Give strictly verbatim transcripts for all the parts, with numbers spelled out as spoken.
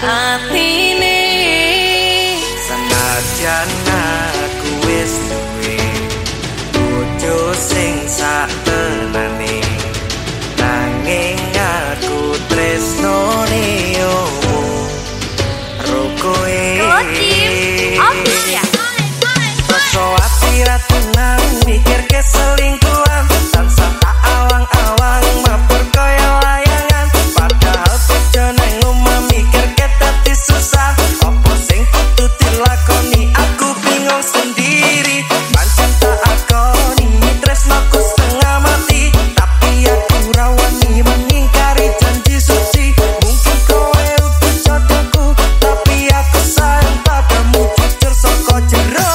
atine senajan aku wis duwe bojo sing sak tenane nanging aku tresnone omo rokoe rasa ati ra tenang mikir keselingkuhan tansah tak awang-awang mabur kaya layangan padahal bojo nang omah mikir ketati susah opo sing kudu dilakoni aku bingung sendiri pancen tak akoni tresnaku setengah mati tapi aku ra wani mengingkari janji suci mungkin kowe utuh jodohku tapi aku sayang padamu jujur saka jero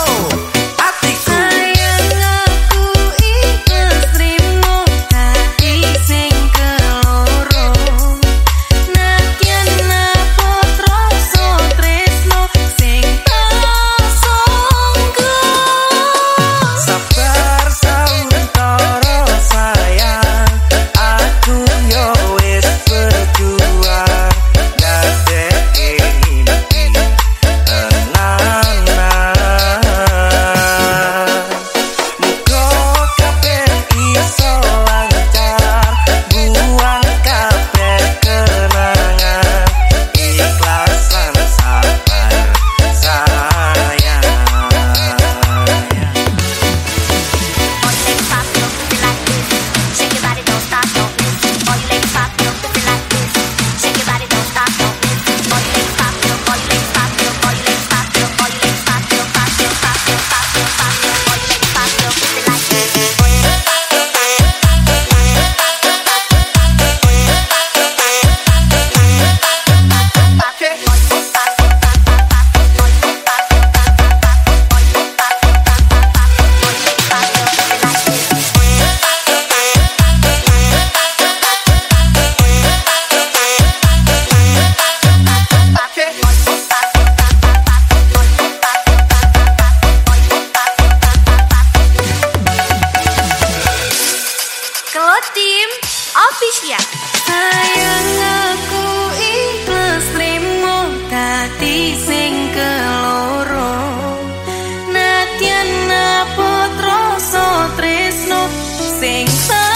Tim Official. Sayang aku ikhlas trimo dadi sing keloro nadyan napot rasa tresno sing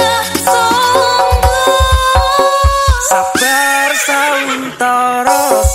sesungguh sabar sauntara